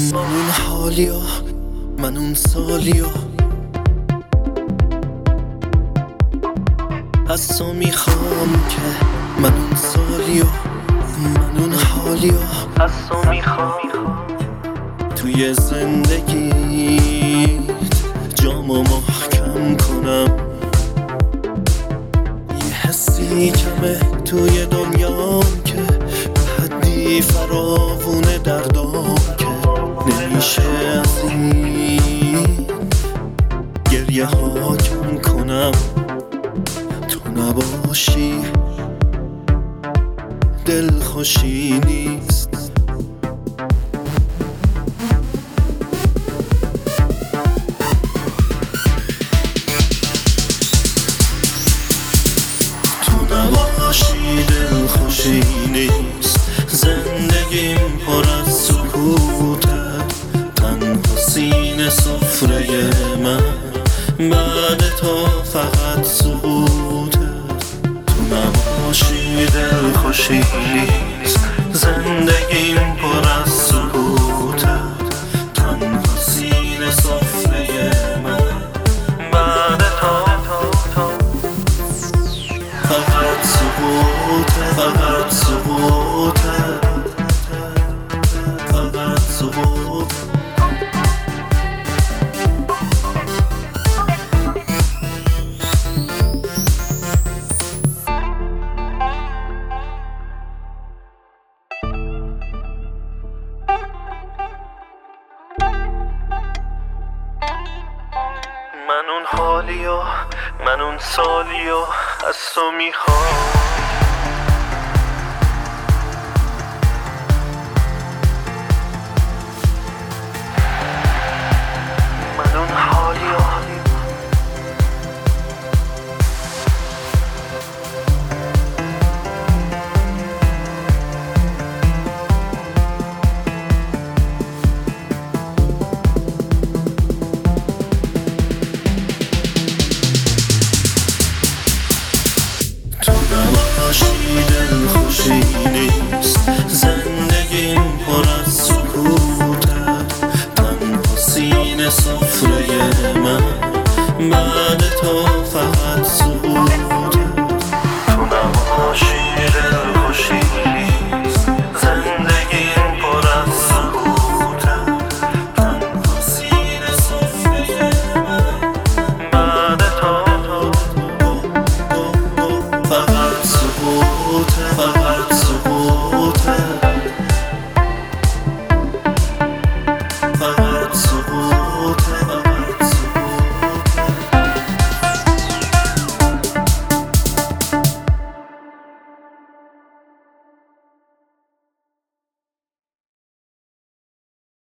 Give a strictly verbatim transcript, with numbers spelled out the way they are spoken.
من اون حالیا، من اون سالیا، از تو میخوام که من اون سالیا، من اون حالیا، از تو میخوام توی زندگیت جامو محکم کنم. یه حسی کمه توی دنیام که حدی فراوونه دردام که نمیشه از این گریه ها کم کنم. تو نباشی دل خوشی نیست. تو نباشی دل خوشی نیست. زندگیم پر از سکوته، تنها سینه سفره من بعد تو فقط سقوطه. تو نباشی دل خوشی نیست. زندگیم پر از سکوته، تنها سینه سفره من بعد تو فقط سقوطه، فقط سقوطه، فقط سقوطه. من اون حالیا، من اون سالیا، از تو میخوام